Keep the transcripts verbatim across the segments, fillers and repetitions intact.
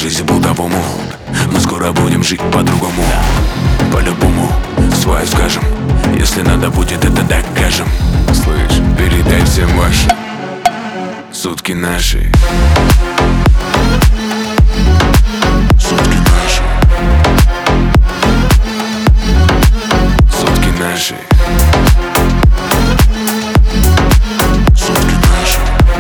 жизнь по-другому. Мы скоро будем жить по-другому. По-любому свое скажем. Если надо будет, это докажем. Слышь, передай всем ваши сутки наши. Сутки наши. Сутки наши. Сутки наши.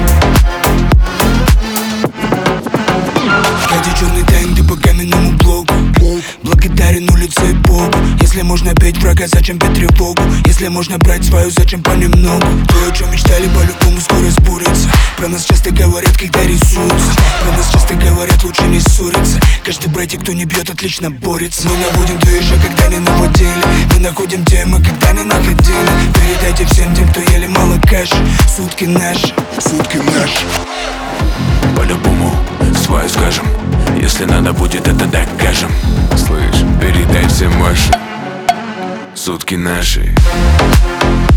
Катя, черный тенди по каменному блоку. Благодарен улице Богу. Если можно петь врага, зачем петь тревогу? Если можно брать свою, зачем понемногу? То, о чем мечтали, по-любому скоро сбудется. Про нас часто говорят, когда рисуются. Про нас часто говорят, лучше не ссориться. Каждый братик, кто не бьет, отлично борется. Мы наводим движа, когда не наводили. Мы находим темы, когда не находили. Передайте всем тем, кто ели мало каши. Сутки наши, сутки наши. По-любому свое скажем. Если надо будет, это докажем. Слышь, передай всем ваши сутки наши.